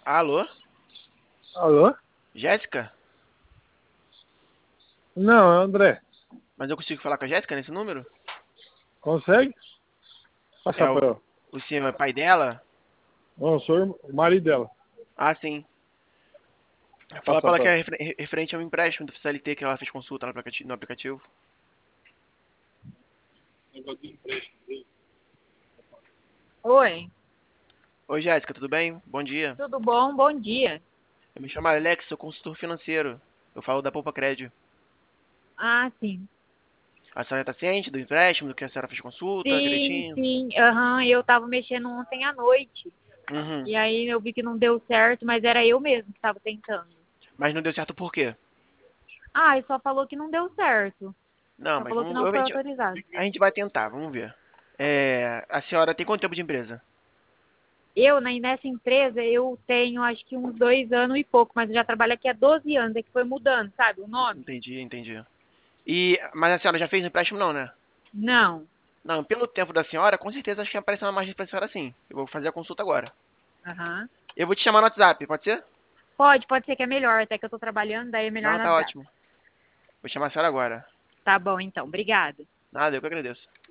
Alô? Alô? Jéssica? Não, é o André. Mas eu consigo falar com a Jéssica nesse número? Consegue? É Passar o, para ela. o senhor é pai dela? Não, sou o marido dela. Ah, sim. Fala pra Passar ela para que ela. é referente ao empréstimo do CLT que ela fez consulta no aplicativo. Oi, Oi, Jéssica, tudo bem? Bom dia. tudo bom? Bom dia. Eu me chamo Alex, sou consultor financeiro. Eu falo da Poupa Crédito. Ah, sim. A senhora tá ciente do empréstimo, do que a senhora fez consulta, Sim, direitinho? sim. Aham, eu tava mexendo ontem à noite. Uhum. E aí eu vi que não deu certo, mas era eu mesmo que tava tentando. Mas não deu certo por quê? Ah, e só falou que não deu certo. Não, Só mas falou que vamos, não foi autorizado. a gente vai tentar, vamos ver. A senhora tem quanto tempo de empresa? Nessa empresa, eu tenho acho que uns 2 anos e pouco, mas eu já trabalho aqui há 12 anos, é que foi mudando, sabe, o nome? Entendi, entendi. Mas a senhora já fez empréstimo não, né? Não. Não, pelo tempo da senhora, com certeza acho que apareceu uma margem pra senhora sim. Eu vou fazer a consulta agora. Aham. Eu vou te chamar no WhatsApp, pode ser? Pode ser que é melhor, até que eu tô trabalhando, daí é melhor Não, no tá WhatsApp. ótimo. Vou chamar a senhora agora. Tá bom, então. Obrigada. Nada, eu que agradeço.